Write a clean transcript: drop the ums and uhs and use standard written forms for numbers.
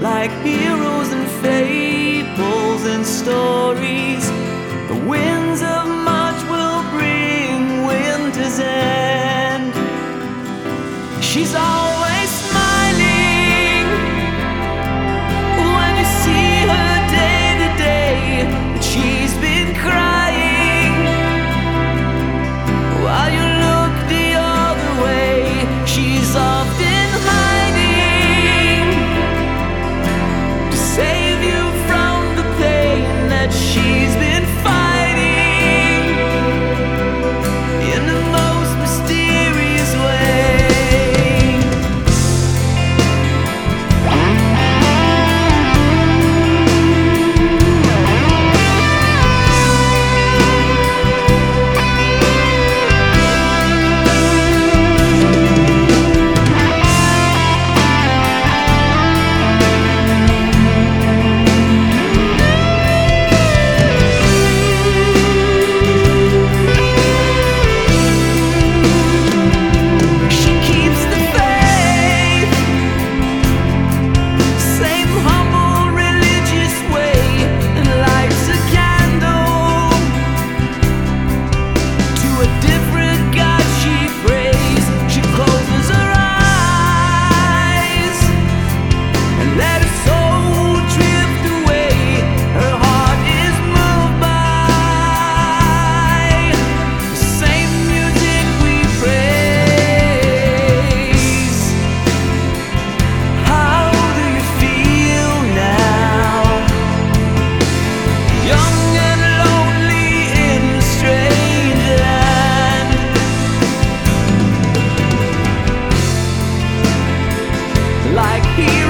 like heroes and fables and stories. The winds of March will bring winter's end. She's always smiling when you see her day to day, but she's been crying while you look the other way. She's often hiding to save you from the pain that she's been fighting in the most mysterious way. Like here